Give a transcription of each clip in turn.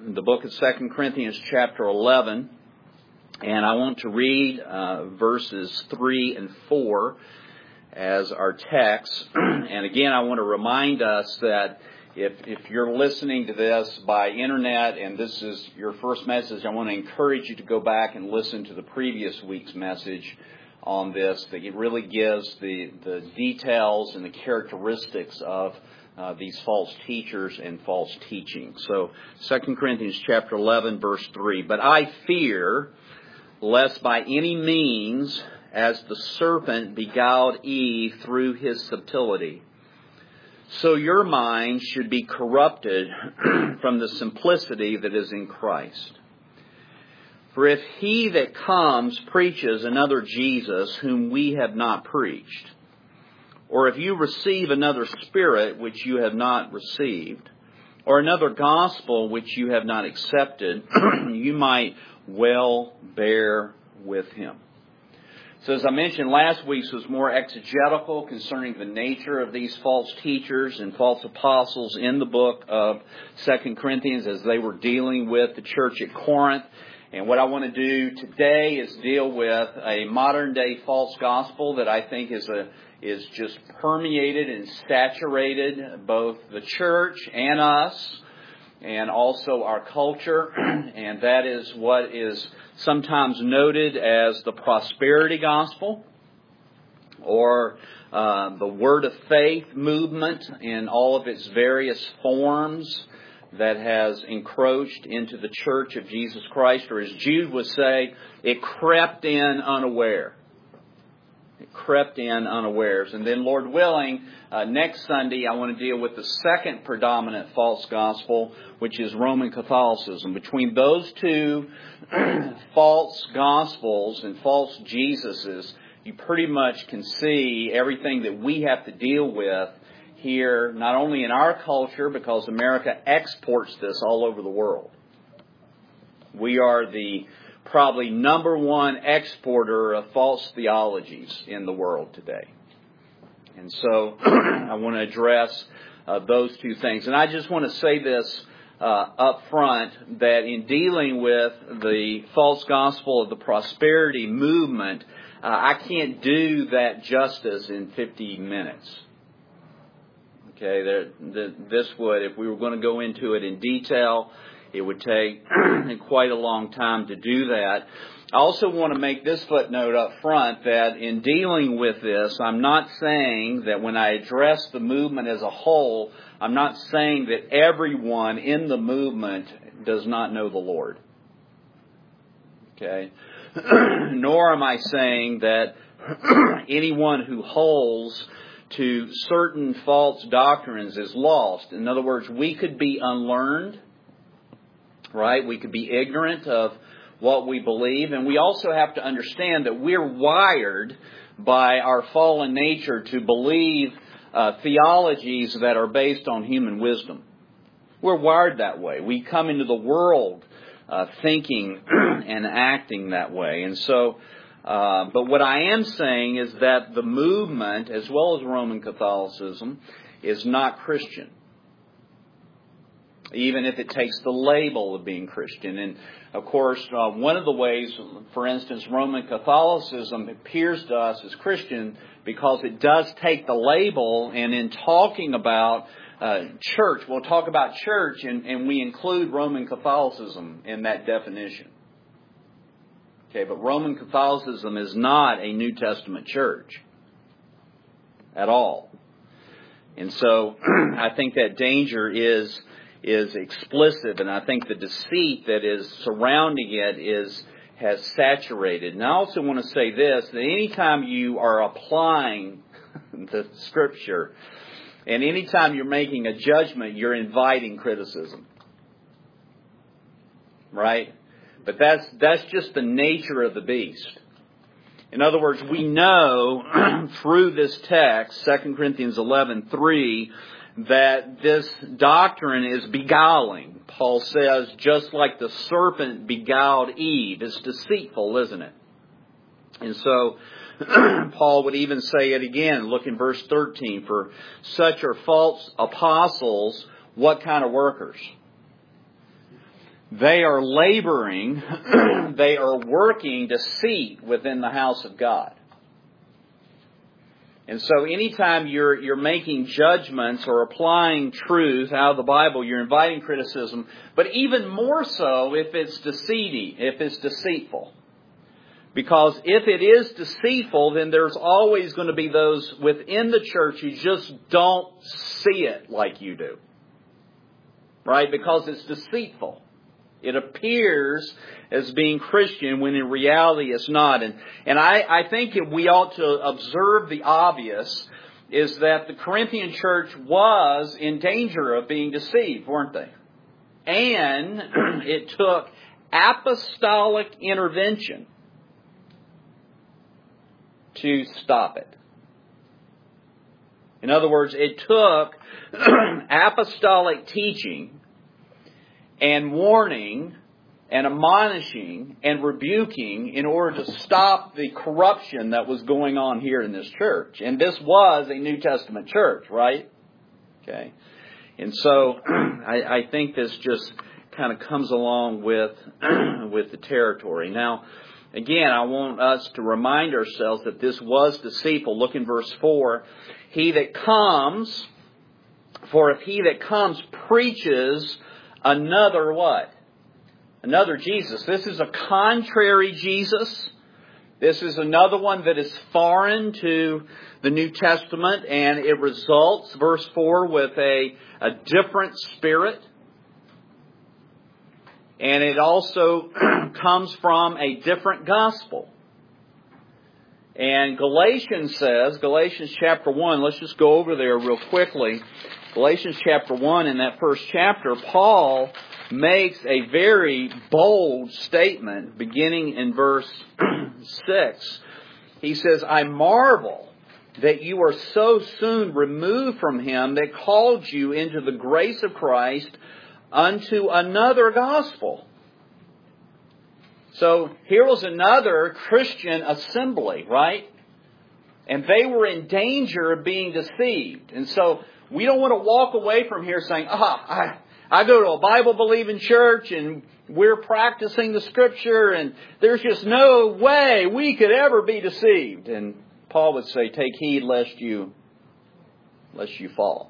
the book of 2 Corinthians chapter 11, and I want to read verses 3 and 4 as our text. And again, I want to remind us that if you're listening to this by internet and this is your first message, I want to encourage you to go back and listen to the previous week's message on this, that it really gives the details and the characteristics of these false teachers and false teaching. So 2 Corinthians chapter 11, verse 3. But I fear, lest by any means, as the serpent beguiled Eve through his subtlety, so your mind should be corrupted from the simplicity that is in Christ. For if he that comes preaches another Jesus whom we have not preached, or if you receive another spirit which you have not received, or another gospel which you have not accepted, you might well bear with him. So as I mentioned, last week's was more exegetical concerning the nature of these false teachers and false apostles in the book of 2 Corinthians as they were dealing with the church at Corinth. And what I want to do today is deal with a modern day false gospel that I think is just permeated and saturated both the church and us, and also our culture, and that is what is sometimes noted as the prosperity gospel, or the word of faith movement in all of its various forms that has encroached into the church of Jesus Christ, or as Jude would say, it crept in unaware. It crept in unawares. And then, Lord willing, next Sunday I want to deal with the second predominant false gospel, which is Roman Catholicism. Between those two false gospels and false Jesuses, you pretty much can see everything that we have to deal with here, not only in our culture, because America exports this all over the world. We are the probably number one exporter of false theologies in the world today. And so I want to address those two things. And I just want to say this up front, that in dealing with the false gospel of the prosperity movement, I can't do that justice in 50 minutes. Okay, this would, if we were going to go into it in detail, it would take quite a long time to do that. I also want to make this footnote up front that in dealing with this, I'm not saying that when I address the movement as a whole, I'm not saying that everyone in the movement does not know the Lord. Okay? Nor am I saying that anyone who holds to certain false doctrines is lost. In other words, we could be unlearned, right? We could be ignorant of what we believe. And we also have to understand that we're wired by our fallen nature to believe theologies that are based on human wisdom. We're wired that way. We come into the world thinking and acting that way. And so, but what I am saying is that the movement, as well as Roman Catholicism, is not Christian, even if it takes the label of being Christian. And, of course, one of the ways, for instance, Roman Catholicism appears to us as Christian because it does take the label, and in talking about church, we'll talk about church, and we include Roman Catholicism in that definition. Okay, but Roman Catholicism is not a New Testament church at all. And so I think that danger is explicit, and I think the deceit that is surrounding it has saturated. And I also want to say this, that anytime you are applying the Scripture, and anytime you're making a judgment, you're inviting criticism. Right? But that's just the nature of the beast. In other words, we know through this text, 2 Corinthians 11:3, that this doctrine is beguiling. Paul says, just like the serpent beguiled Eve. It's deceitful, isn't it? And so Paul would even say it again. Look in verse 13. For such are false apostles, what kind of workers? they are laboring, they are working deceit within the house of God. And so anytime you're making judgments or applying truth out of the Bible, you're inviting criticism. But even more so if it's deceitful. Because if it is deceitful, then there's always going to be those within the church who just don't see it like you do. Right? Because it's deceitful. It appears as being Christian when in reality it's not. And I think we ought to observe the obvious is that the Corinthian church was in danger of being deceived, weren't they? And it took apostolic intervention to stop it. In other words, it took apostolic teaching and warning and admonishing and rebuking in order to stop the corruption that was going on here in this church. And this was a New Testament church, right? Okay. And so I think this just kind of comes along with the territory. Now, again, I want us to remind ourselves that this was deceitful. Look in verse 4. For if he that comes preaches another what? Another Jesus. This is a contrary Jesus. This is another one that is foreign to the New Testament, and it results, verse 4, with a different spirit. And it also comes from a different gospel. And Galatians chapter 1, let's just go over there real quickly. Galatians chapter 1, in that first chapter, Paul makes a very bold statement beginning in verse 6. He says, I marvel that you are so soon removed from him that called you into the grace of Christ unto another gospel. So here was another Christian assembly, right? And they were in danger of being deceived. And so we don't want to walk away from here saying, I go to a Bible-believing church and we're practicing the Scripture and there's just no way we could ever be deceived. And Paul would say, take heed lest you fall.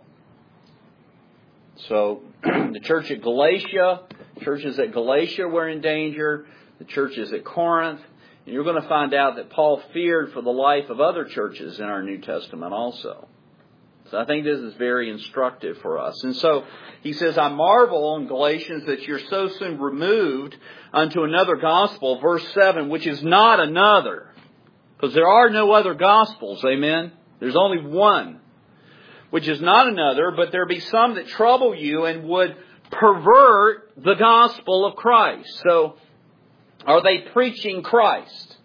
So the churches at Galatia were in danger. The churches at Corinth. And you're going to find out that Paul feared for the life of other churches in our New Testament also. So I think this is very instructive for us. And so he says, I marvel in Galatians that you're so soon removed unto another gospel, verse 7, which is not another. Because there are no other gospels, amen? There's only one, which is not another, but there be some that trouble you and would pervert the gospel of Christ. So, are they preaching Christ?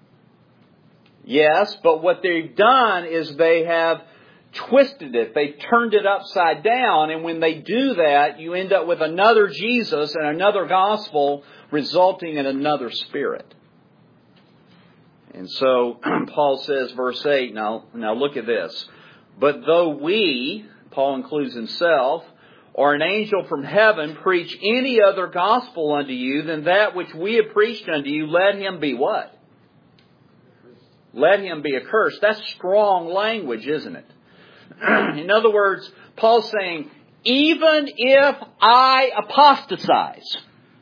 Yes, but what they've done is they have twisted it. They've turned it upside down. And when they do that, you end up with another Jesus and another gospel resulting in another spirit. And so Paul says, verse 8, now look at this. But though we, Paul includes himself, or an angel from heaven preach any other gospel unto you than that which we have preached unto you, let him be what? Let him be accursed. That's strong language, isn't it? In other words, Paul's saying, even if I apostatize,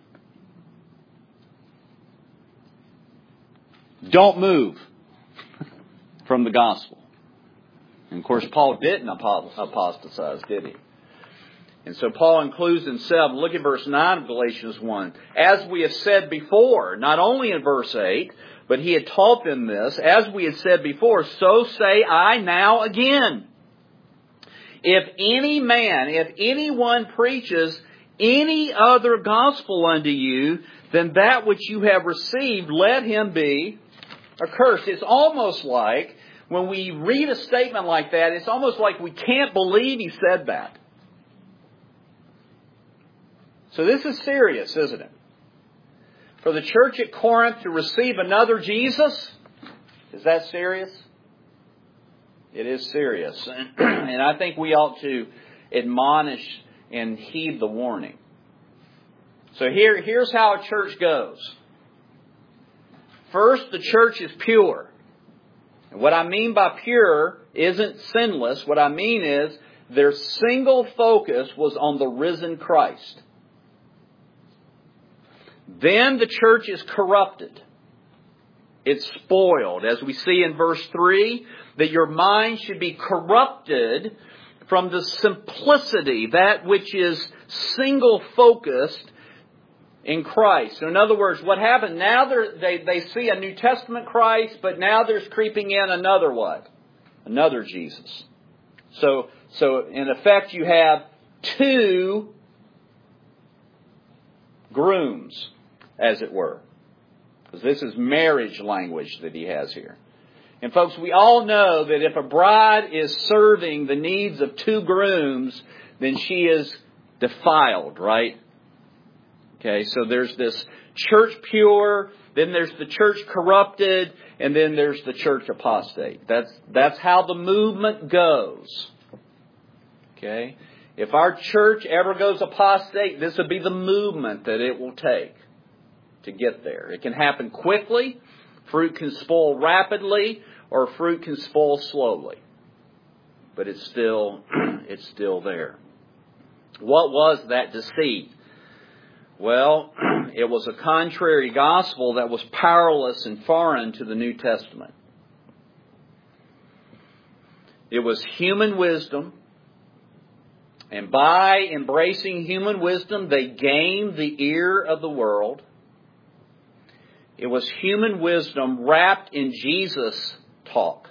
don't move from the gospel. And of course, Paul didn't apostatize, did he? And so Paul includes himself. Look at verse 9 of Galatians 1. As we have said before, not only in verse 8, but he had taught them this. As we had said before, so say I now again. If anyone preaches any other gospel unto you than that which you have received, let him be accursed. It's almost like, when we read a statement like that, it's almost like we can't believe he said that. So this is serious, isn't it? For the church at Corinth to receive another Jesus, is that serious? It is serious. And I think we ought to admonish and heed the warning. So here's how a church goes. First, the church is pure. And what I mean by pure isn't sinless. What I mean is their single focus was on the risen Christ. Then the church is corrupted. It's spoiled. As we see in verse 3, that your mind should be corrupted from the simplicity, that which is single-focused in Christ. So in other words, what happened? Now they see a New Testament Christ, but now there's creeping in another what? Another Jesus. So in effect you have two grooms, as it were. Because this is marriage language that he has here. And folks, we all know that if a bride is serving the needs of two grooms, then she is defiled, right? Okay, so there's this church pure, then there's the church corrupted, and then there's the church apostate. That's how the movement goes. Okay? If our church ever goes apostate, this would be the movement that it will take to get there. It can happen quickly, fruit can spoil rapidly, or fruit can spoil slowly. But it's still there. What was that deceit? Well, it was a contrary gospel that was powerless and foreign to the New Testament. It was human wisdom, and by embracing human wisdom, they gained the ear of the world. It was human wisdom wrapped in Jesus' talk.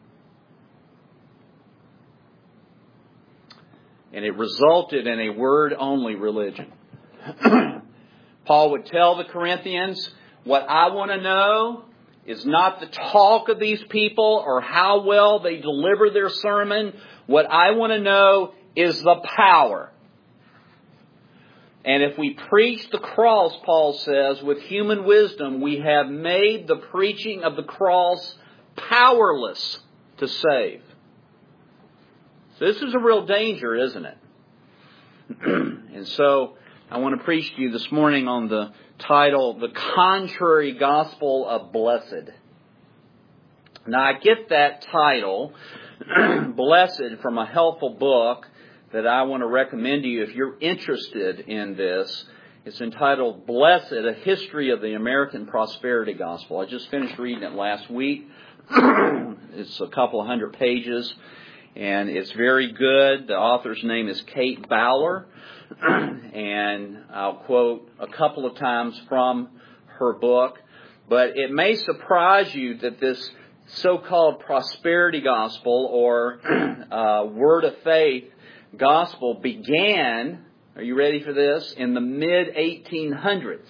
And it resulted in a word-only religion. Paul would tell the Corinthians, what I want to know is not the talk of these people or how well they deliver their sermon. What I want to know is the power. And if we preach the cross, Paul says, with human wisdom, we have made the preaching of the cross powerless to save. So this is a real danger, isn't it? And so I want to preach to you this morning on the title, The Contrary Gospel of Blessed. Now I get that title, Blessed, from a helpful book that I want to recommend to you if you're interested in this. It's entitled Blessed, A History of the American Prosperity Gospel. I just finished reading it last week. It's a couple of hundred pages, and it's very good. The author's name is Kate Bowler, and I'll quote a couple of times from her book. But it may surprise you that this so-called prosperity gospel or word of faith gospel began, are you ready for this, in the mid-1800s.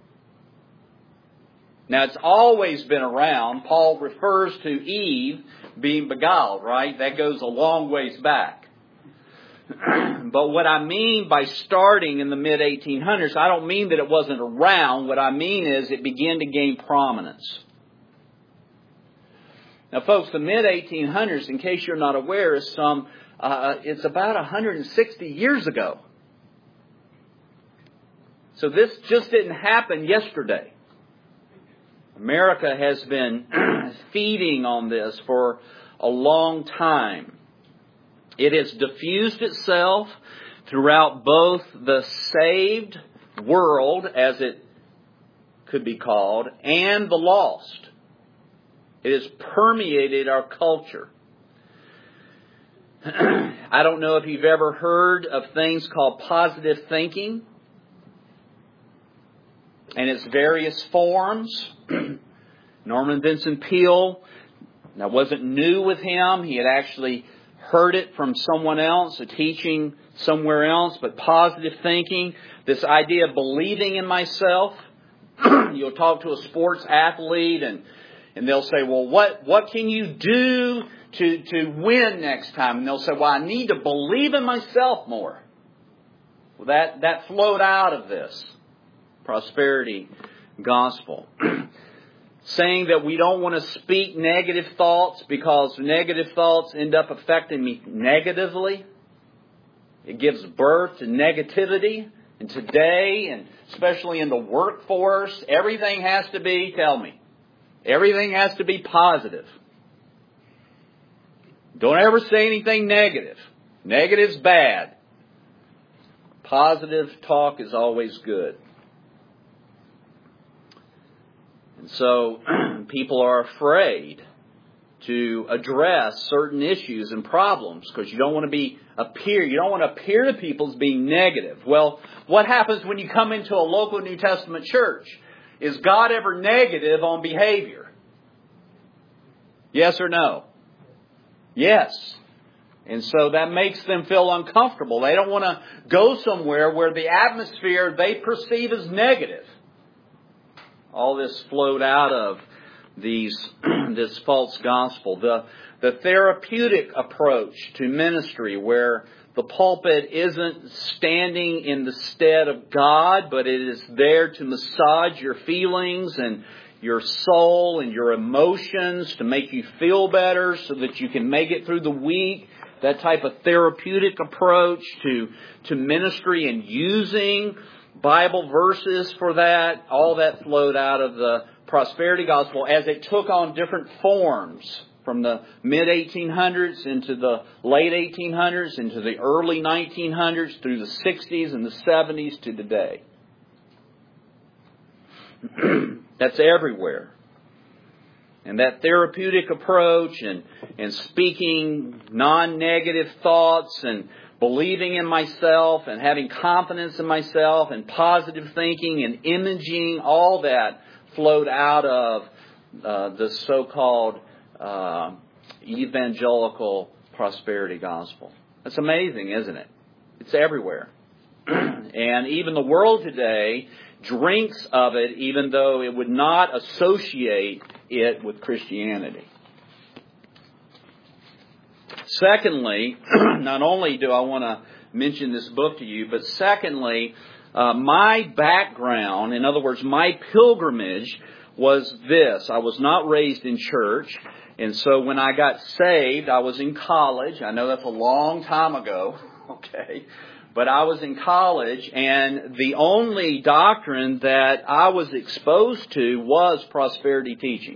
Now, it's always been around. Paul refers to Eve being beguiled, right? That goes a long ways back. But what I mean by starting in the mid-1800s, I don't mean that it wasn't around. What I mean is it began to gain prominence. Now, folks, the mid-1800s, in case you're not aware, is it's about 160 years ago. So this just didn't happen yesterday. America has been feeding on this for a long time. It has diffused itself throughout both the saved world, as it could be called, and the lost. It has permeated our culture. I don't know if you've ever heard of things called positive thinking and its various forms. Norman Vincent Peale, that wasn't new with him. He had actually heard it from someone else, a teaching somewhere else. But positive thinking, this idea of believing in myself. You'll talk to a sports athlete and they'll say, well, what can you do to win next time? And they'll say, well, I need to believe in myself more. Well, that flowed out of this prosperity gospel. Saying that we don't want to speak negative thoughts because negative thoughts end up affecting me negatively. It gives birth to negativity And today, and especially in the workforce, everything has to be, tell me, everything has to be positive. Don't ever say anything negative. Negative's bad. Positive talk is always good. And so people are afraid to address certain issues and problems because you don't want to appear to people as being negative. Well, what happens when you come into a local New Testament church? Is God ever negative on behavior? Yes or no? Yes. And so that makes them feel uncomfortable. They don't want to go somewhere where the atmosphere they perceive as negative. All this flowed out of this false gospel. The therapeutic approach to ministry where the pulpit isn't standing in the stead of God, but it is there to massage your feelings and your soul and your emotions to make you feel better so that you can make it through the week. That type of therapeutic approach to ministry and using Bible verses for that, all that flowed out of the prosperity gospel as it took on different forms from the mid-1800s into the late 1800s, into the early 1900s, through the 60s and the 70s to today. That's everywhere. And that therapeutic approach and speaking non-negative thoughts and believing in myself and having confidence in myself and positive thinking and imaging, all that flowed out of the so-called evangelical prosperity gospel. That's amazing, isn't it? It's everywhere. And even the world today drinks of it, even though it would not associate it with Christianity. Secondly, not only do I want to mention this book to you, but secondly, my background, in other words, my pilgrimage was this. I was not raised in church, and so when I got saved, I was in college. I know that's a long time ago, okay? But I was in college, and the only doctrine that I was exposed to was prosperity teaching.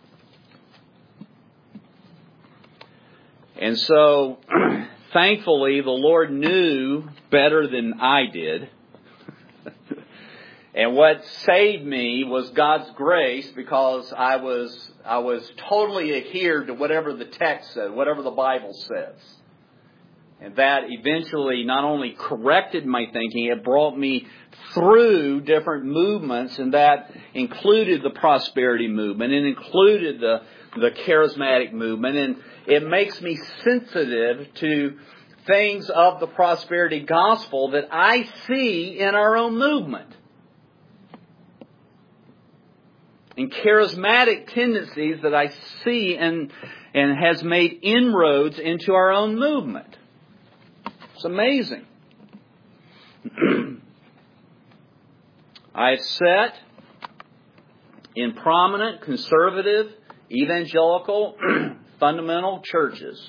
And so, thankfully, the Lord knew better than I did. And what saved me was God's grace, because I was totally adhered to whatever the text said, whatever the Bible says. And that eventually not only corrected my thinking, it brought me through different movements, and that included the prosperity movement, and included the charismatic movement, and it makes me sensitive to things of the prosperity gospel that I see in our own movement. And charismatic tendencies that I see and has made inroads into our own movement. It's amazing. I've sat in prominent conservative, evangelical, fundamental churches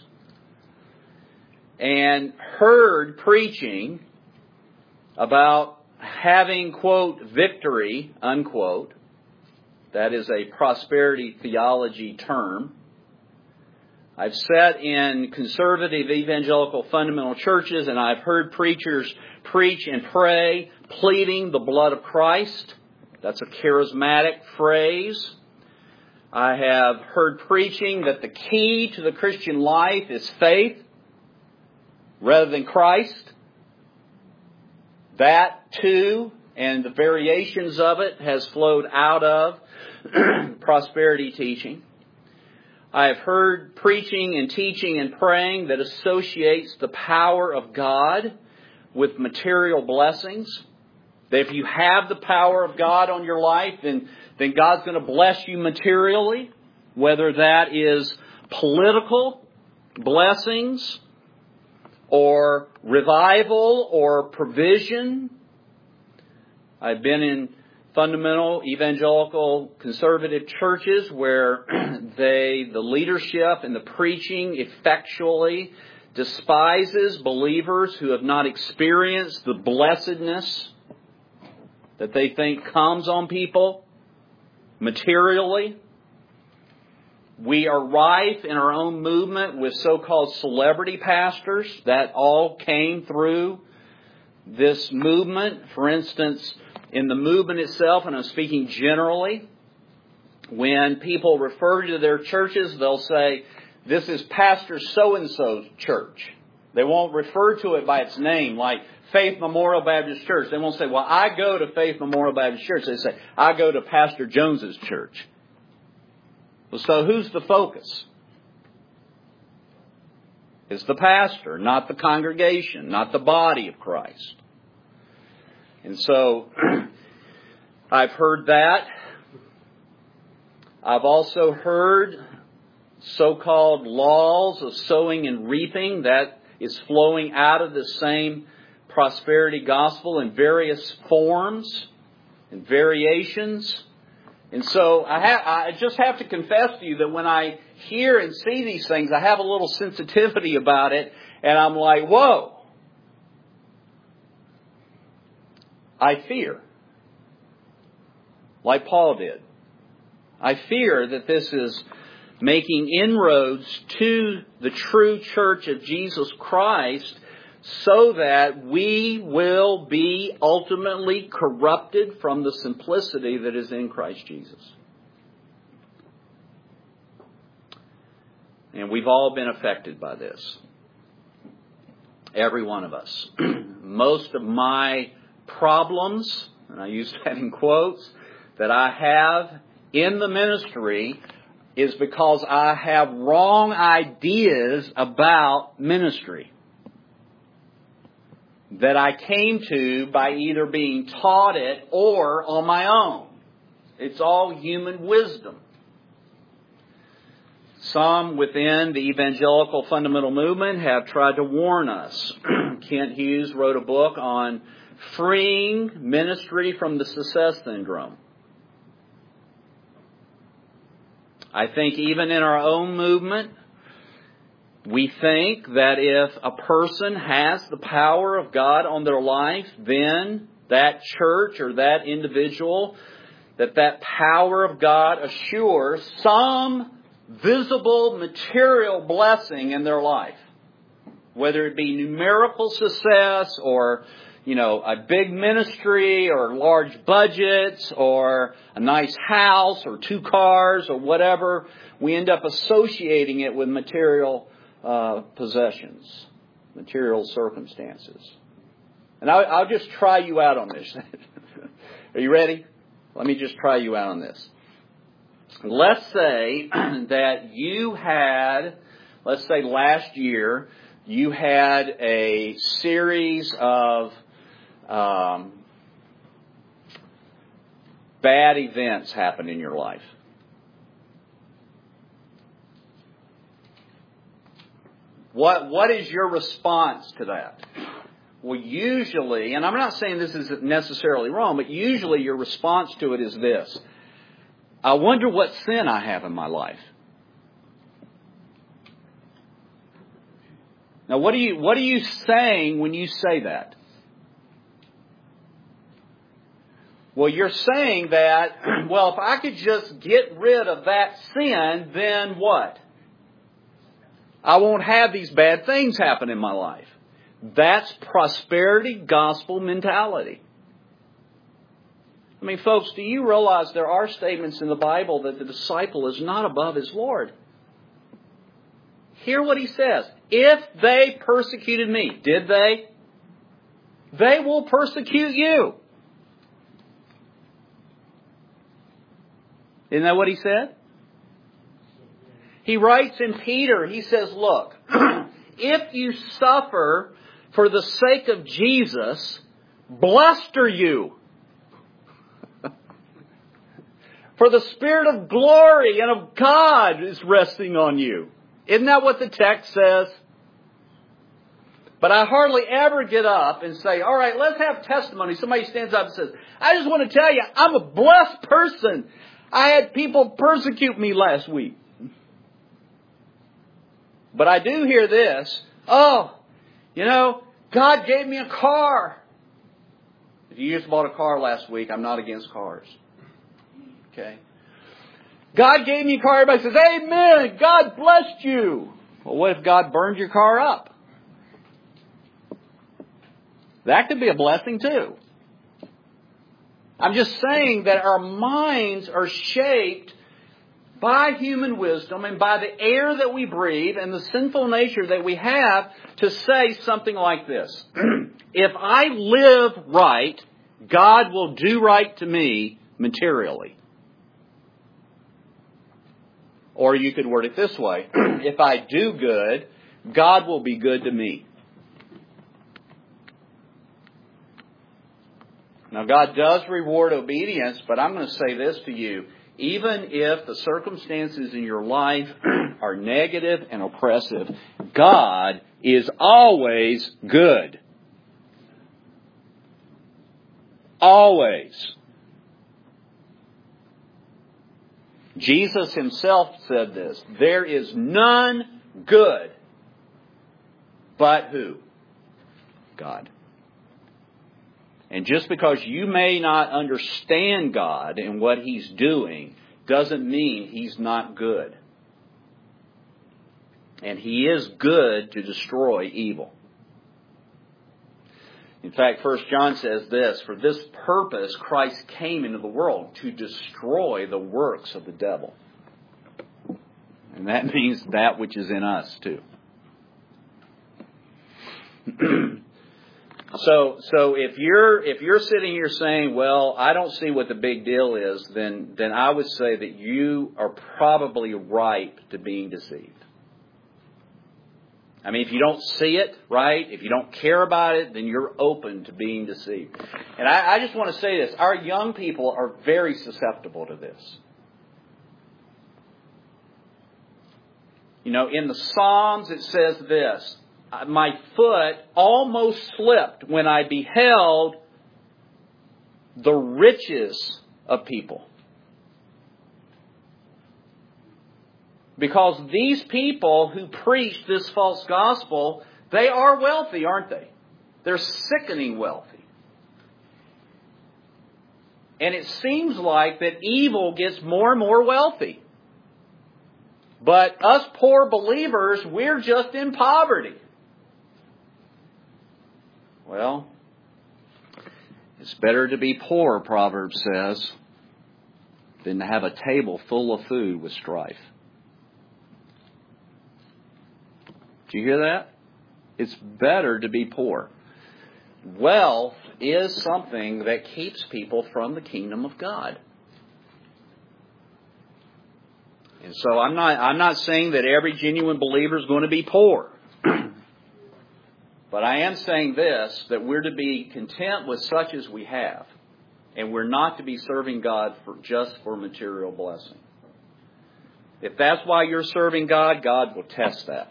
and heard preaching about having, quote, victory, unquote. That is a prosperity theology term. I've sat in conservative evangelical fundamental churches, and I've heard preachers preach and pray, pleading the blood of Christ. That's a charismatic phrase. I have heard preaching that the key to the Christian life is faith rather than Christ. That too, and the variations of it, has flowed out of prosperity teaching. I have heard preaching and teaching and praying that associates the power of God with material blessings. That if you have the power of God on your life, then God's going to bless you materially, whether that is political blessings or revival or provision. I've been in fundamental evangelical conservative churches where the leadership and the preaching effectually despises believers who have not experienced the blessedness that they think comes on people materially. We are rife in our own movement with so-called celebrity pastors that all came through this movement. For instance, in the movement itself, and I'm speaking generally, when people refer to their churches, they'll say, this is Pastor so-and-so's church. They won't refer to it by its name, like Faith Memorial Baptist Church. They won't say, well, I go to Faith Memorial Baptist Church. They say, I go to Pastor Jones's church. Well, so who's the focus? It's the pastor, not the congregation, not the body of Christ. And so, I've heard that. I've also heard so-called laws of sowing and reaping that is flowing out of the same prosperity gospel in various forms and variations. And so I just have to confess to you that when I hear and see these things, I have a little sensitivity about it. And I'm like, whoa. I fear. Like Paul did. I fear that this is making inroads to the true church of Jesus Christ so that we will be ultimately corrupted from the simplicity that is in Christ Jesus. And we've all been affected by this. Every one of us. Most of my problems, and I use that in quotes, that I have in the ministry is because I have wrong ideas about ministry that I came to by either being taught it or on my own. It's all human wisdom. Some within the evangelical fundamental movement have tried to warn us. Kent Hughes wrote a book on freeing ministry from the success syndrome. I think even in our own movement, we think that if a person has the power of God on their life, then that church or that individual, that power of God assures some visible material blessing in their life. Whether it be numerical success or, a big ministry or large budgets or a nice house or 2 cars or whatever, we end up associating it with material possessions, material circumstances. And I'll just try you out on this. Are you ready? Let me just try you out on this. Let's say that you had, let's say last year, you had a series of bad events happen in your life. What is your response to that? Well, usually, and I'm not saying this is necessarily wrong, but usually your response to it is this. I wonder what sin I have in my life. Now, what are you saying when you say that? Well, you're saying that, well, if I could just get rid of that sin, then what? I won't have these bad things happen in my life. That's prosperity gospel mentality. I mean, folks, do you realize there are statements in the Bible that the disciple is not above his Lord? Hear what he says. If they persecuted me, did they? They will persecute you. Isn't that what he said? He writes in Peter, he says, look, if you suffer for the sake of Jesus, blessed are you. For the Spirit of glory and of God is resting on you. Isn't that what the text says? But I hardly ever get up and say, all right, let's have testimony. Somebody stands up and says, I just want to tell you, I'm a blessed person. I had people persecute me last week. But I do hear this. Oh, God gave me a car. If you just bought a car last week, I'm not against cars. Okay? God gave me a car. Everybody says, amen, God blessed you. Well, what if God burned your car up? That could be a blessing too. I'm just saying that our minds are shaped by human wisdom and by the air that we breathe and the sinful nature that we have to say something like this. If I live right, God will do right to me materially. Or you could word it this way. If I do good, God will be good to me. Now, God does reward obedience, but I'm going to say this to you. Even if the circumstances in your life are negative and oppressive, God is always good. Always. Jesus himself said this. There is none good but who? God. And just because you may not understand God and what He's doing doesn't mean He's not good. And He is good to destroy evil. In fact, 1 John says this, for this purpose Christ came into the world, to destroy the works of the devil. And that means that which is in us too. So if you're sitting here saying, well, I don't see what the big deal is, then I would say that you are probably ripe to being deceived. I mean, if you don't see it, right, if you don't care about it, then you're open to being deceived. And I just want to say this. Our young people are very susceptible to this. You know, in the Psalms it says this, my foot almost slipped when I beheld the riches of people. Because these people who preach this false gospel, they are wealthy, aren't they? They're sickening wealthy. And it seems like that evil gets more and more wealthy. But us poor believers, we're just in poverty. Well, it's better to be poor, Proverbs says, than to have a table full of food with strife. Do you hear that? It's better to be poor. Wealth is something that keeps people from the kingdom of God. And so I'm not saying that every genuine believer is going to be poor. But I am saying this, that we're to be content with such as we have. And we're not to be serving God just for material blessing. If that's why you're serving God, God will test that.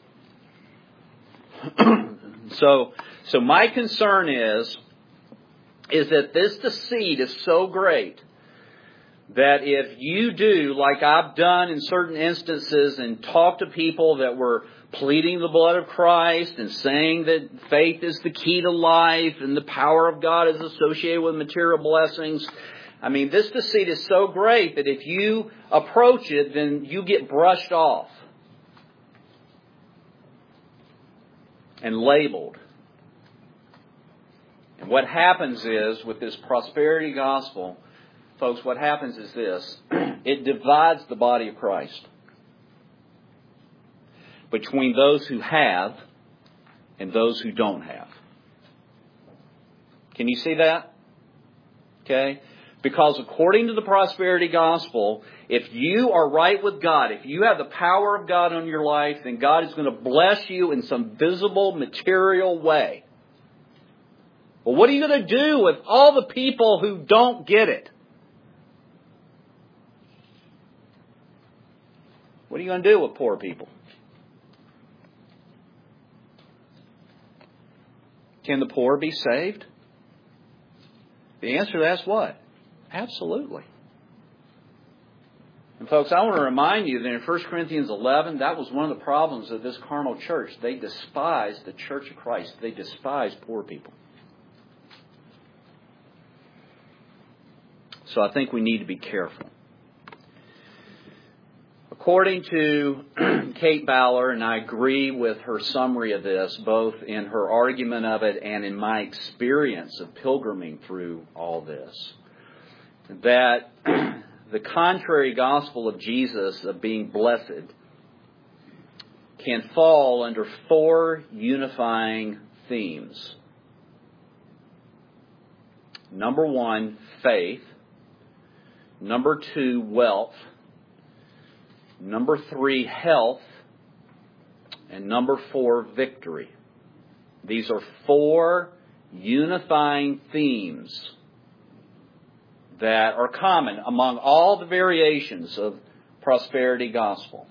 So my concern is that this deceit is so great that if you do, like I've done in certain instances, and talk to people that were pleading the blood of Christ and saying that faith is the key to life and the power of God is associated with material blessings. I mean, this deceit is so great that if you approach it, then you get brushed off and labeled. And what happens is, with this prosperity gospel, folks, what happens is this. It divides the body of Christ between those who have and those who don't have. Can you see that? Okay? Because according to the prosperity gospel, if you are right with God, if you have the power of God on your life, then God is going to bless you in some visible, material way. Well, what are you going to do with all the people who don't get it? What are you going to do with poor people? Can the poor be saved? The answer to that is what? Absolutely. And folks, I want to remind you that in 1 Corinthians 11, that was one of the problems of this carnal church. They despised the church of Christ. They despised poor people. So I think we need to be careful. According to Kate Ballard, and I agree with her summary of this, both in her argument of it and in my experience of pilgriming through all this, that the contrary gospel of Jesus of being blessed can fall under 4 unifying themes. Number 1, faith. Number 2, wealth. Number 3, health. And number 4, victory. These are 4 unifying themes that are common among all the variations of prosperity gospel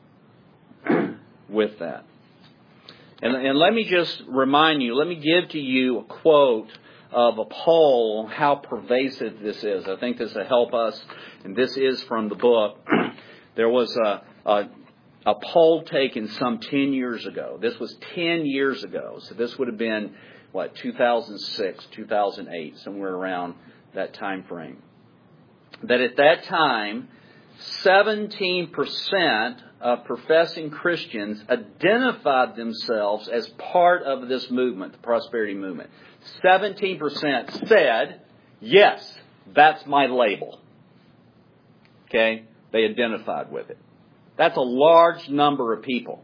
with that. And let me just remind you, let me give to you a quote of a poll, how pervasive this is. I think this will help us, and this is from the book. There was a poll taken some 10 years ago. This was 10 years ago. So this would have been, 2006, 2008, somewhere around that time frame. That at that time, 17% of professing Christians identified themselves as part of this movement, the prosperity movement. 17% said, yes, that's my label. Okay? They identified with it. That's a large number of people.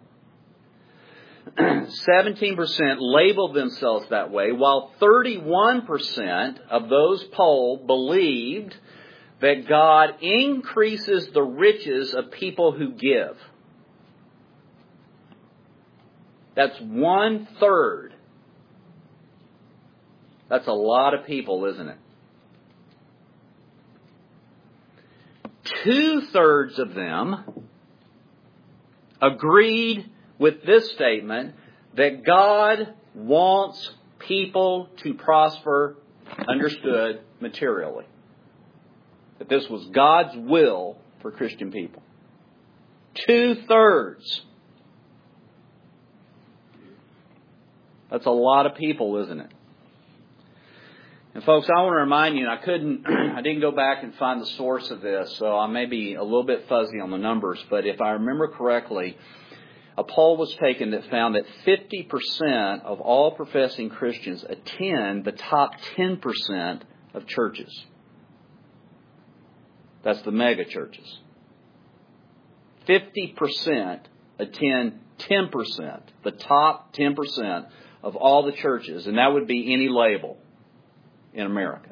17% labeled themselves that way, while 31% of those polled believed that God increases the riches of people who give. That's 1/3. That's a lot of people, isn't it? 2/3 of them agreed with this statement that God wants people to prosper, understood materially. That this was God's will for Christian people. 2/3. That's a lot of people, isn't it? And folks, I want to remind you, and I didn't go back and find the source of this, so I may be a little bit fuzzy on the numbers, but if I remember correctly, a poll was taken that found that 50% of all professing Christians attend the top 10% of churches. That's the mega churches. 50% attend 10%, the top 10% of all the churches, and that would be any label in America.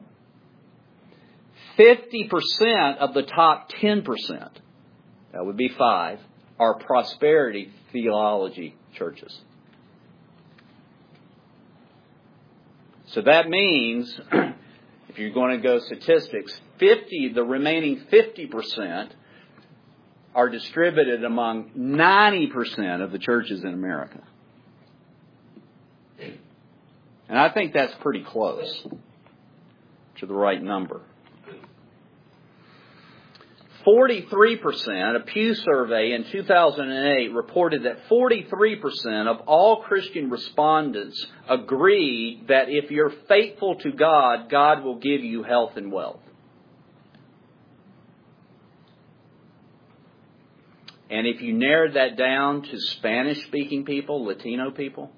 50% of the top 10%, that would be 5, are prosperity theology churches. So that means, if you're going to go statistics, the remaining 50% are distributed among 90% of the churches in America. And I think that's pretty close to the right number. 43%, a Pew survey in 2008 reported that 43% of all Christian respondents agreed that if you're faithful to God, God will give you health and wealth. And if you narrowed that down to Spanish-speaking people, Latino people,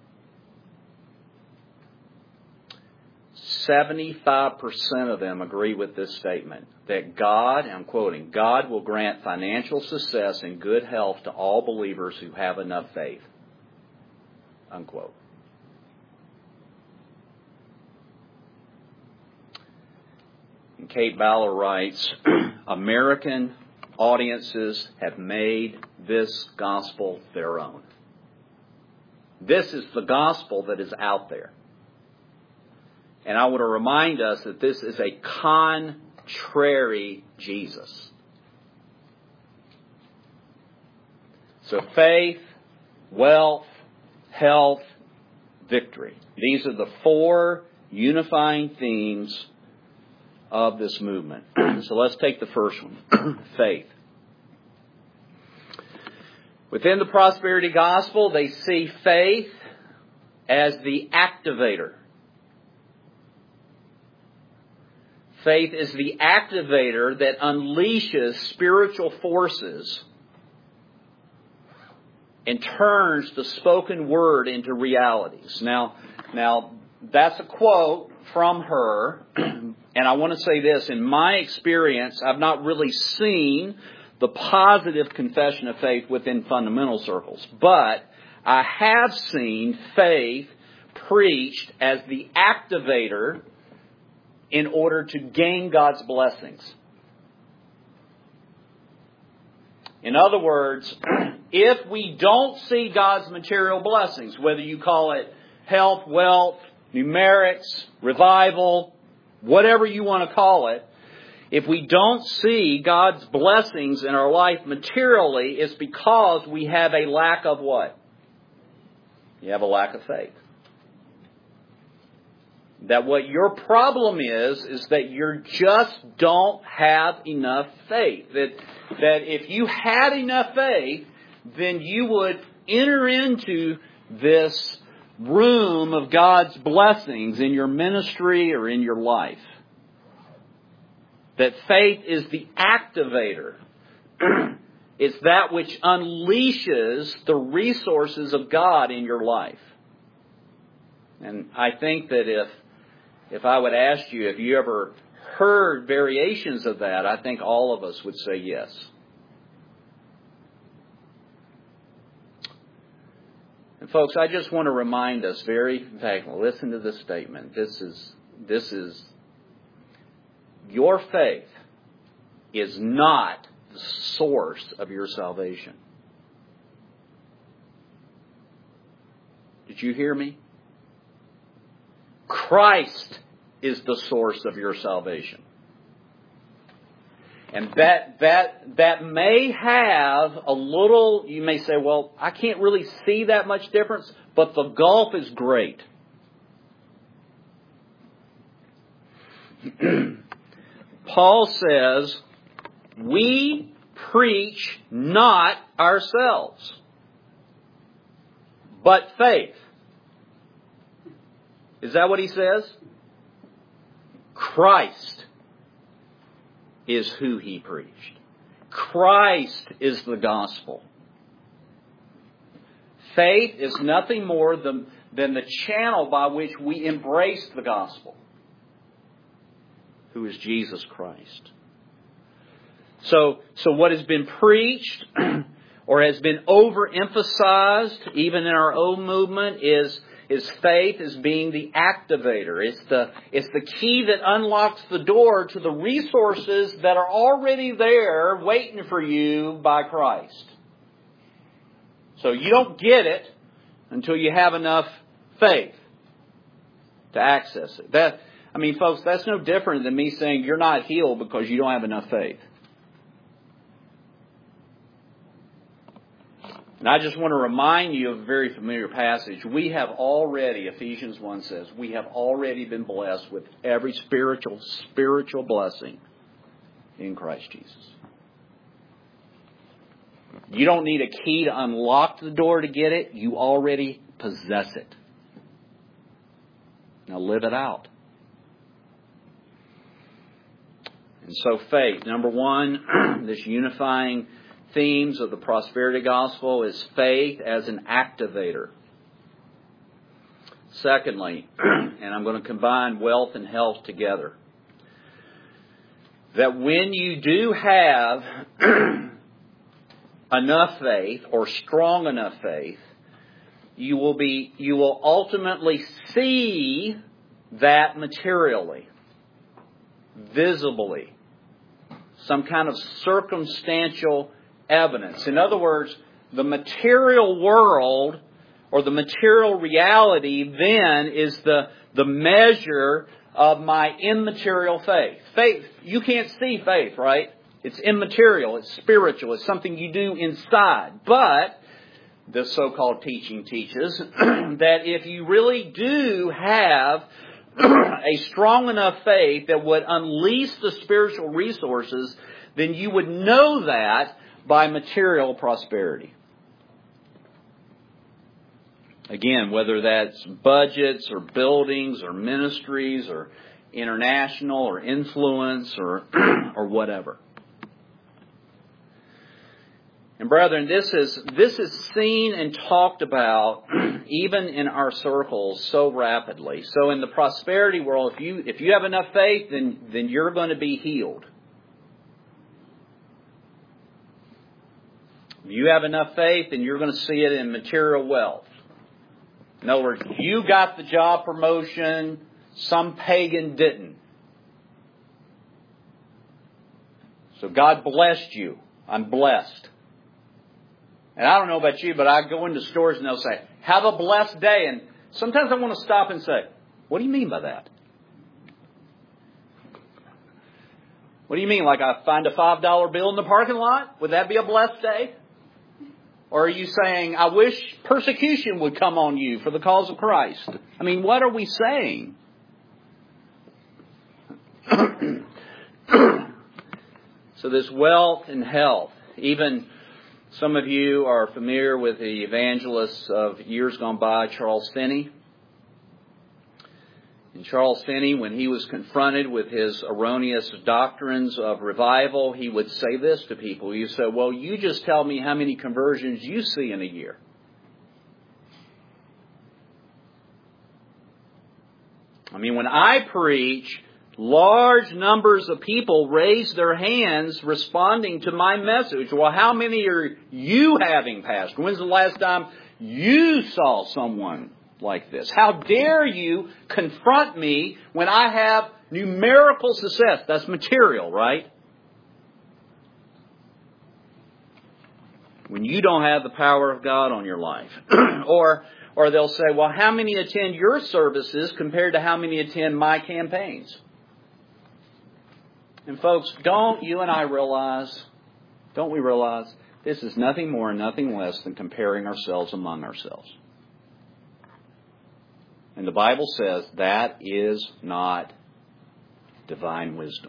75% of them agree with this statement, that God, I'm quoting, God will grant financial success and good health to all believers who have enough faith. Unquote. And Kate Ballard writes, American audiences have made this gospel their own. This is the gospel that is out there. And I want to remind us that this is a contrary Jesus. So faith, wealth, health, victory. These are the 4 unifying themes of this movement. So let's take the first one, faith. Within the prosperity gospel, they see faith as the activator. Faith is the activator that unleashes spiritual forces and turns the spoken word into realities. Now, that's a quote from her, and I want to say this. In my experience, I've not really seen the positive confession of faith within fundamental circles, but I have seen faith preached as the activator in order to gain God's blessings. In other words, if we don't see God's material blessings, whether you call it health, wealth, numerics, revival, whatever you want to call it, if we don't see God's blessings in our life materially, it's because we have a lack of what? You have a lack of faith. That what your problem is that you just don't have enough faith. That if you had enough faith, then you would enter into this room of God's blessings in your ministry or in your life. That faith is the activator. It's that which unleashes the resources of God in your life. And I think that if I would ask you, have you ever heard variations of that, I think all of us would say yes. And folks, I just want to remind us in fact, listen to this statement. This is your faith is not the source of your salvation. Did you hear me? Christ is the source of your salvation. And that may have a little, you may say, well, I can't really see that much difference, but the gulf is great. Paul says, we preach not ourselves, but faith. Is that what he says? Christ is who he preached. Christ is the gospel. Faith is nothing more than the channel by which we embrace the gospel, who is Jesus Christ. So what has been preached or has been overemphasized, even in our own movement, is faith as being the activator. It's the key that unlocks the door to the resources that are already there waiting for you by Christ. So you don't get it until you have enough faith to access it. Folks, that's no different than me saying you're not healed because you don't have enough faith. And I just want to remind you of a very familiar passage. We have already, Ephesians 1 says, we have already been blessed with every spiritual blessing in Christ Jesus. You don't need a key to unlock the door to get it. You already possess it. Now live it out. And so faith, number one, this unifying themes of the prosperity gospel is faith as an activator. Secondly, and I'm going to combine wealth and health together, that when you do have enough faith or strong enough faith, you will ultimately see that materially, visibly, some kind of circumstantial evidence. In other words, the material world or the material reality then is the measure of my immaterial faith. Faith, you can't see faith, right? It's immaterial, it's spiritual, it's something you do inside. But this so-called teaching teaches that if you really do have a strong enough faith that would unleash the spiritual resources, then you would know that by material prosperity. Again, whether that's budgets or buildings or ministries or international or influence or or whatever. And brethren, this is seen and talked about even in our circles so rapidly. So in the prosperity world, if you have enough faith, then you're going to be healed. If you have enough faith, then you're going to see it in material wealth. In other words, you got the job promotion, some pagan didn't. So God blessed you. I'm blessed. And I don't know about you, but I go into stores and they'll say, have a blessed day. And sometimes I want to stop and say, what do you mean by that? What do you mean? Like I find a $5 bill in the parking lot? Would that be a blessed day? Or are you saying, I wish persecution would come on you for the cause of Christ? I mean, what are we saying? So this wealth and health, even some of you are familiar with the evangelist of years gone by, Charles Finney. And Charles Finney, when he was confronted with his erroneous doctrines of revival, he would say this to people. He said, well, you just tell me how many conversions you see in a year. I mean, when I preach, large numbers of people raise their hands responding to my message. Well, how many are you having, Pastor? When's the last time you saw someone like this? How dare you confront me when I have numerical success? That's material, right? When you don't have the power of God on your life. Or they'll say, well, how many attend your services compared to how many attend my campaigns? And folks, don't you and I realize, don't we realize, this is nothing more and nothing less than comparing ourselves among ourselves. And the Bible says that is not divine wisdom.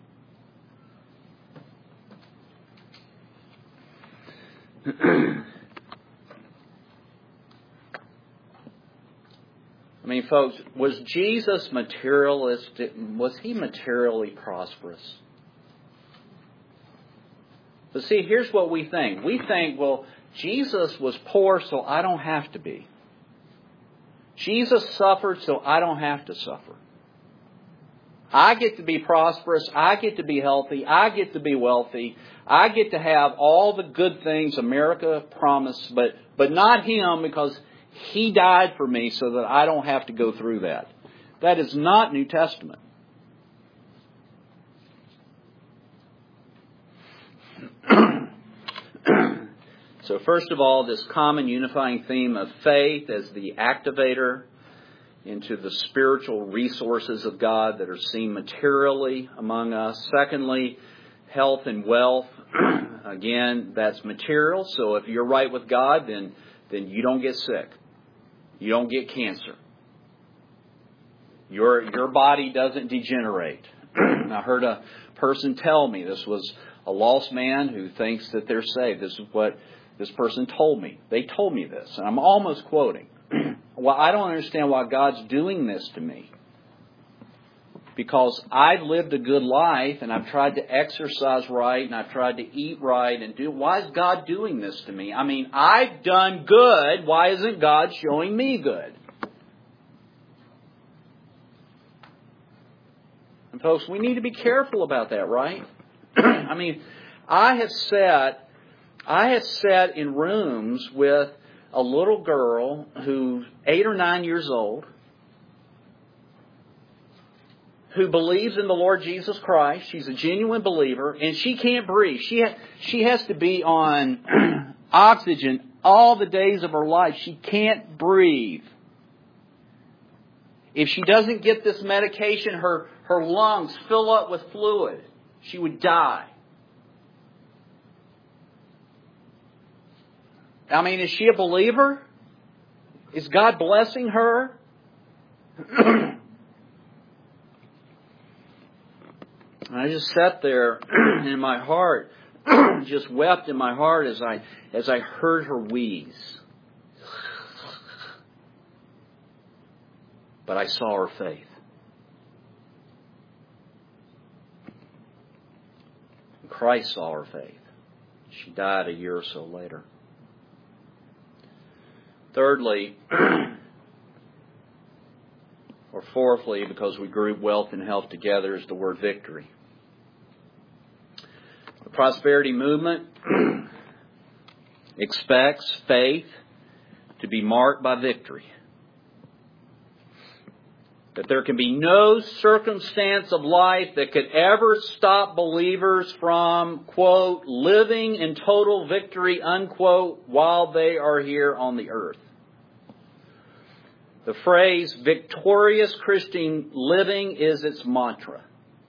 I mean, folks, was Jesus materialistic? Was he materially prosperous? But see, here's what we think. We think, well, Jesus was poor, so I don't have to be. Jesus suffered, so I don't have to suffer. I get to be prosperous. I get to be healthy. I get to be wealthy. I get to have all the good things America promised, but not him, because he died for me so that I don't have to go through that. That is not New Testament. So first of all, this common unifying theme of faith as the activator into the spiritual resources of God that are seen materially among us. Secondly, health and wealth. Again, that's material. So if you're right with God, then you don't get sick. You don't get cancer. Your body doesn't degenerate. I heard a person tell me, this was a lost man who thinks that they're saved. This is what this person told me. They told me this, and I'm almost quoting. Well, I don't understand why God's doing this to me. Because I've lived a good life, and I've tried to exercise right, and I've tried to eat right, and why is God doing this to me? I mean, I've done good. Why isn't God showing me good? And folks, we need to be careful about that, right? I mean, I have sat in rooms with a little girl who's 8 or 9 years old, who believes in the Lord Jesus Christ. She's a genuine believer, and she can't breathe. She has to be on oxygen all the days of her life. She can't breathe. If she doesn't get this medication, her lungs fill up with fluid. She would die. I mean, is she a believer? Is God blessing her? I just sat there in my heart, just wept in my heart as I heard her wheeze. But I saw her faith. Christ saw her faith. She died a year or so later. Thirdly, or fourthly, because we group wealth and health together, is the word victory. The prosperity movement expects faith to be marked by victory. That there can be no circumstance of life that could ever stop believers from, quote, living in total victory, unquote, while they are here on the earth. The phrase victorious Christian living is its mantra.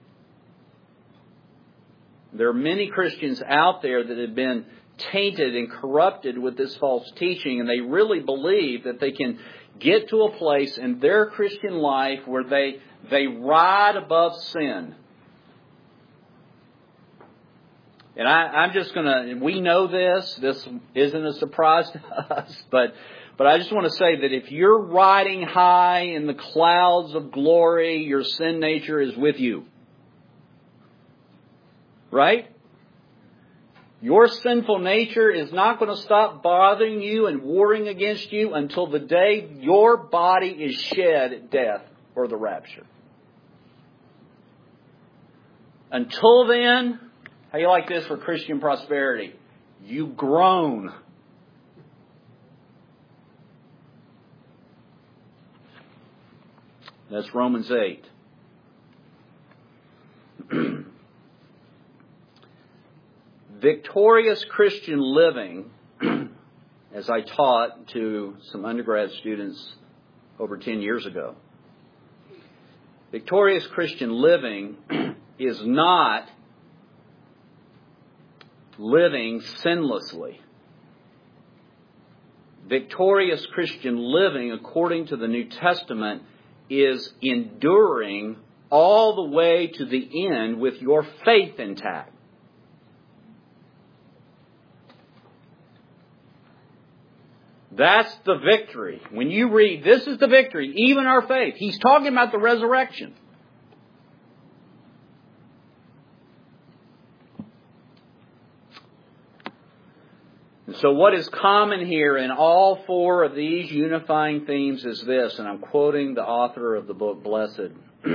There are many Christians out there that have been tainted and corrupted with this false teaching, and they really believe that they can get to a place in their Christian life where they ride above sin. And I'm just going to, we know this isn't a surprise to us, but I just want to say that if you're riding high in the clouds of glory, your sin nature is with you. Right? Your sinful nature is not going to stop bothering you and warring against you until the day your body is shed at death or the rapture. Until then, how do you like this for Christian prosperity? You groan. That's Romans 8. Victorious Christian living, as I taught to some undergrad students over 10 years ago. Victorious Christian living is not living sinlessly. Victorious Christian living, according to the New Testament, is enduring all the way to the end with your faith intact. That's the victory. When you read, this is the victory, even our faith. He's talking about the resurrection. And so what is common here in all four of these unifying themes is this, and I'm quoting the author of the book, Blessed,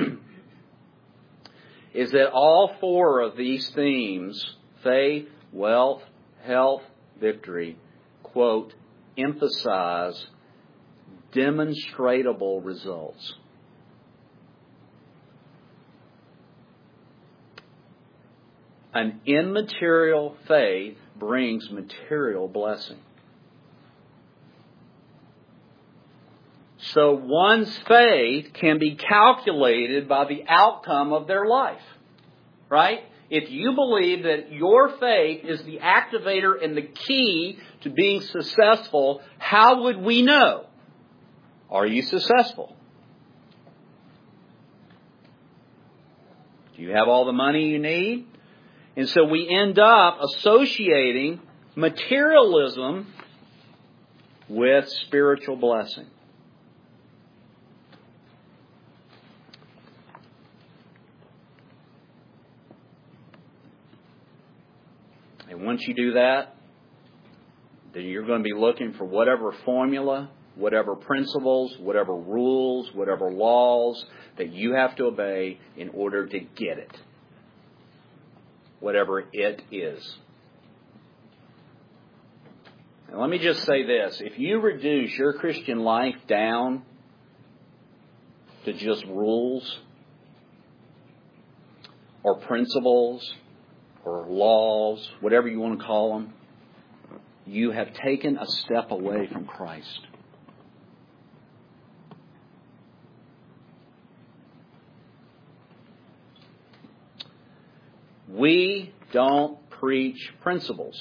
is that all four of these themes, faith, wealth, health, victory, quote, emphasize demonstratable results. An immaterial faith brings material blessing. So one's faith can be calculated by the outcome of their life. Right? If you believe that your faith is the activator and the key to being successful, how would we know? Are you successful? Do you have all the money you need? And so we end up associating materialism with spiritual blessing. And once you do that, then you're going to be looking for whatever formula, whatever principles, whatever rules, whatever laws that you have to obey in order to get it. Whatever it is. And let me just say this. If you reduce your Christian life down to just rules or principles or laws, whatever you want to call them, you have taken a step away from Christ. We don't preach principles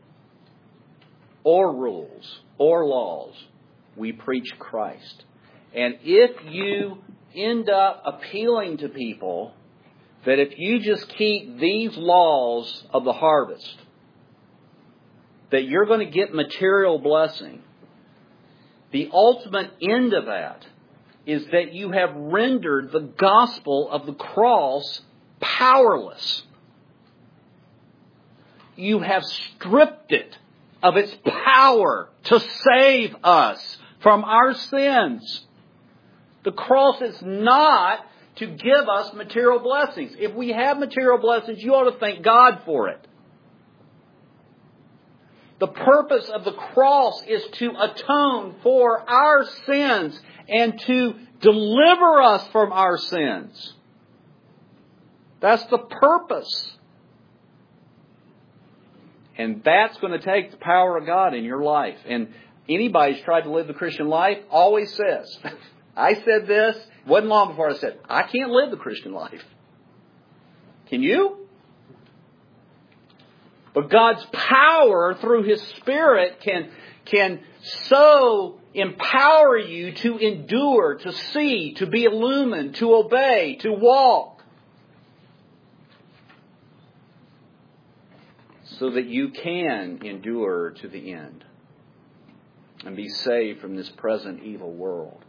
or rules or laws. We preach Christ. And if you end up appealing to people that if you just keep these laws of the harvest, that you're going to get material blessing, the ultimate end of that is that you have rendered the gospel of the cross powerless. you have stripped it of its power to save us from our sins. The cross is not to give us material blessings. If we have material blessings, you ought to thank God for it. The purpose of the cross is to atone for our sins and to deliver us from our sins. That's the purpose. And that's going to take the power of God in your life. And anybody who's tried to live the Christian life always says, I said this, it wasn't long before I said, I can't live the Christian life. Can you? But God's power through His Spirit can so empower you to endure, to see, to be illumined, to obey, to walk. So that you can endure to the end and be saved from this present evil world.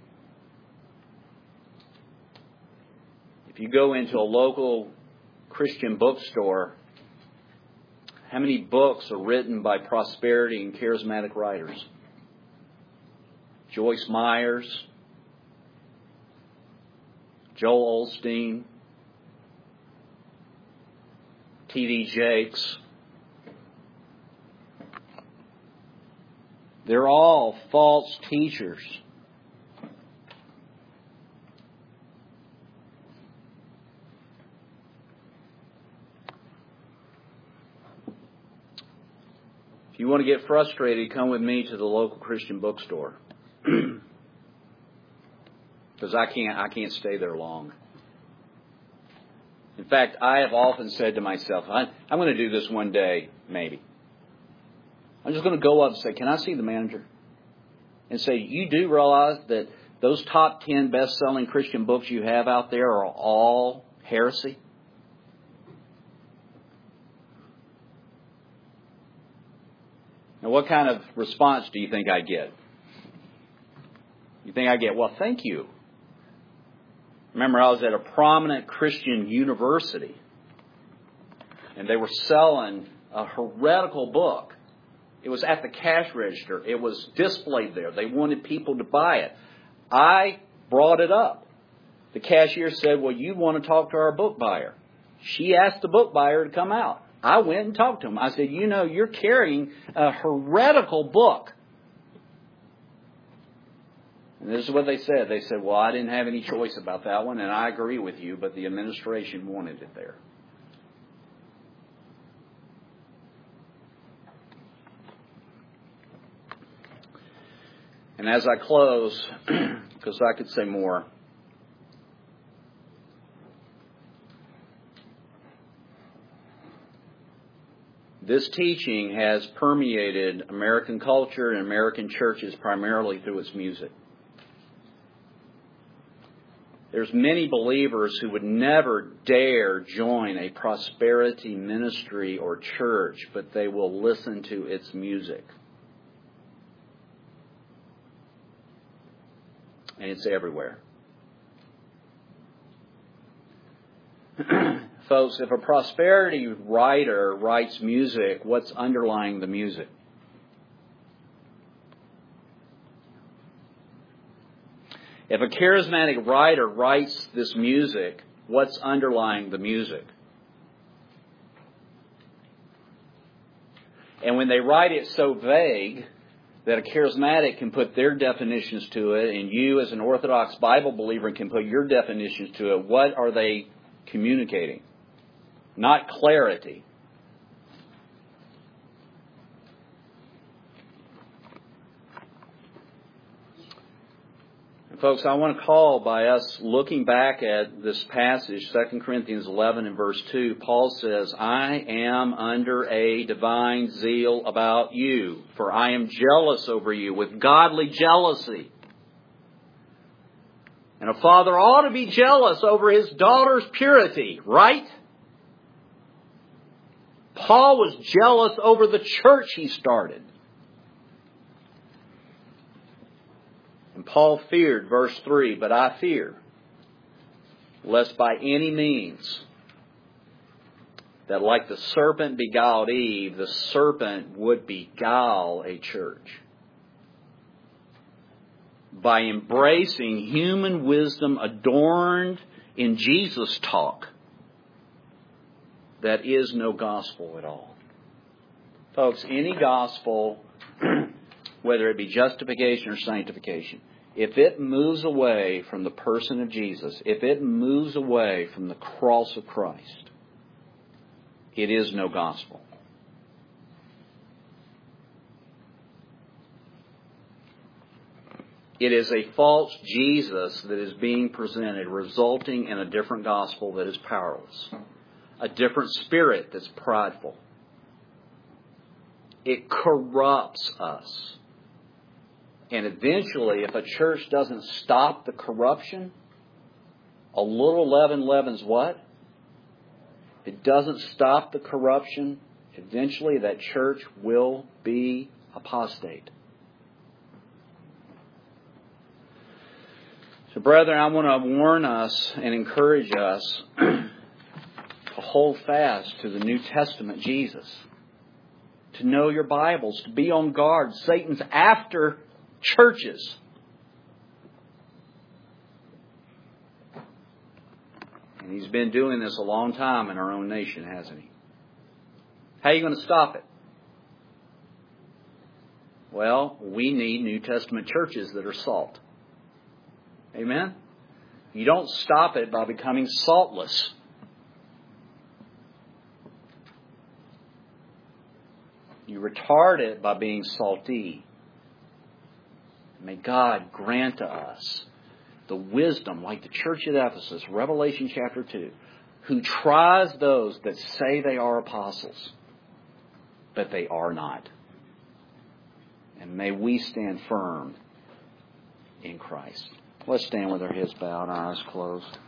If you go into a local Christian bookstore, how many books are written by prosperity and charismatic writers? Joyce Myers, Joel Osteen, T.D. Jakes. They're all false teachers. If you want to get frustrated, come with me to the local Christian bookstore. Because I can't stay there long. In fact, I have often said to myself, I'm going to do this one day, maybe. I'm just going to go up and say, can I see the manager? And say, you do realize that those top 10 best-selling Christian books you have out there are all heresy? Now, what kind of response do you think I get? You think I get, well, thank you. Remember, I was at a prominent Christian university, and they were selling a heretical book. It was at the cash register. It was displayed there. They wanted people to buy it. I brought it up. The cashier said, well, you want to talk to our book buyer. She asked the book buyer to come out. I went and talked to him. I said, you know, you're carrying a heretical book. And this is what they said. They said, well, I didn't have any choice about that one, and I agree with you, but the administration wanted it there. And as I close, because I could say more, this teaching has permeated American culture and American churches primarily through its music. There's many believers who would never dare join a prosperity ministry or church, but they will listen to its music. And it's everywhere. Folks, if a prosperity writer writes music, what's underlying the music? If a charismatic writer writes this music, what's underlying the music? And when they write it so vague that a charismatic can put their definitions to it, and you as an Orthodox Bible believer can put your definitions to it, what are they communicating? Not clarity. And folks, I want to call by us looking back at this passage, 2 Corinthians 11 and verse 2, Paul says, I am under a divine zeal about you, for I am jealous over you with godly jealousy. And a father ought to be jealous over his daughter's purity, right? Paul was jealous over the church he started. And Paul feared, verse 3, but I fear, lest by any means that like the serpent beguiled Eve, the serpent would beguile a church. By embracing human wisdom adorned in Jesus' talk, that is no gospel at all. Folks, any gospel, whether it be justification or sanctification, if it moves away from the person of Jesus, if it moves away from the cross of Christ, it is no gospel. It is a false Jesus that is being presented, resulting in a different gospel that is powerless. A different spirit that's prideful. It corrupts us. And eventually, if a church doesn't stop the corruption, a little leaven leavens what? If it doesn't stop the corruption, eventually that church will be apostate. So, brethren, I want to warn us and encourage us to hold fast to the New Testament Jesus. To know your Bibles, to be on guard. Satan's after churches. And he's been doing this a long time in our own nation, hasn't he? How are you going to stop it? Well, we need New Testament churches that are salt. Amen? You don't stop it by becoming saltless. You retard it by being salty. May God grant to us the wisdom, like the church at Ephesus, Revelation chapter 2, who tries those that say they are apostles, but they are not. And may we stand firm in Christ. Let's stand with our heads bowed and our eyes closed.